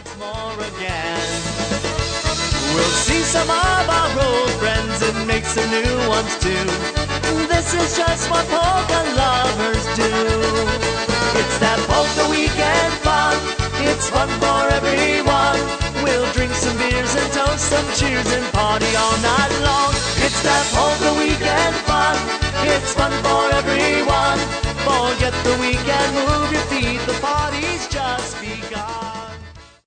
once more again. We'll see some of our old friends and make some new ones too. This is just what polka lovers do. It's that polka weekend fun. It's fun for everyone. We'll drink some beers and toast some cheers and party all night long. It's that polka weekend fun.